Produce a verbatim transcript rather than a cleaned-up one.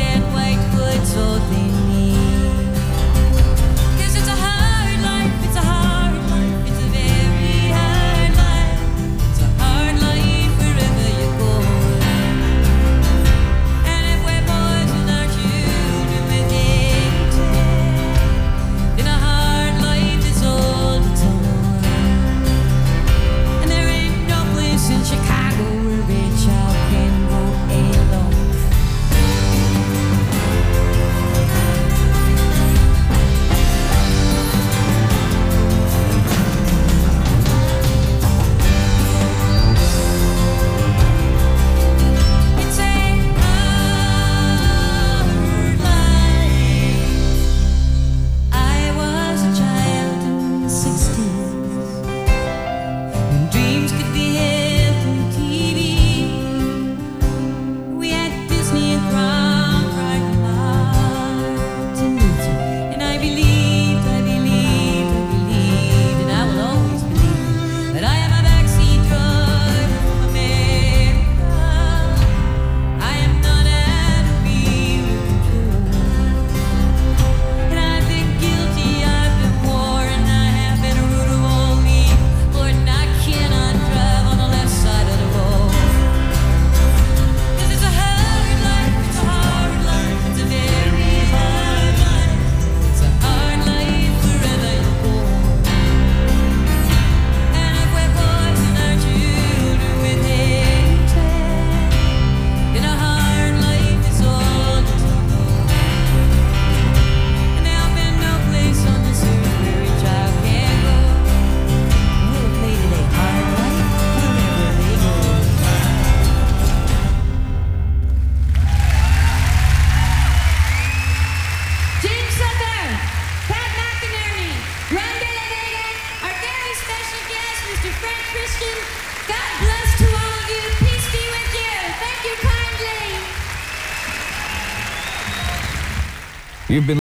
can't wait for it's all they need. 'Cause it's a hard life, it's a hard life, it's a very hard life. It's a hard life wherever you go. And if we're poison our children with hatred, then a hard life is all it's on. And there ain't no place in Chicago where a child can go alone. It's a hard life. I was a child in the sixties, when dreams could be held on T V. We had Disney and Crown, Pride and Martin Luther. And I believed, I believed, I believed, and I will always believe that I am a backseat driver from America. I am not out of fear of control. And I've been guilty, I've been war, and I have been a root of all evil. Lord, and I cannot drive on the left side of the road. 'Cause it's a hard life, it's a hard life, it's a very hard life. It's a hard life wherever you go. And if we poison our children with hatred, then a hard life is all to know. And there'll be no place on this earth where a child can go. We'll play today hard life wherever they go. James Sutter, Pat McInerney, Ron De La Vega, our very special guest, Mister Frank Christian. God bless to all of you. Peace be with you. Thank you kindly. You've been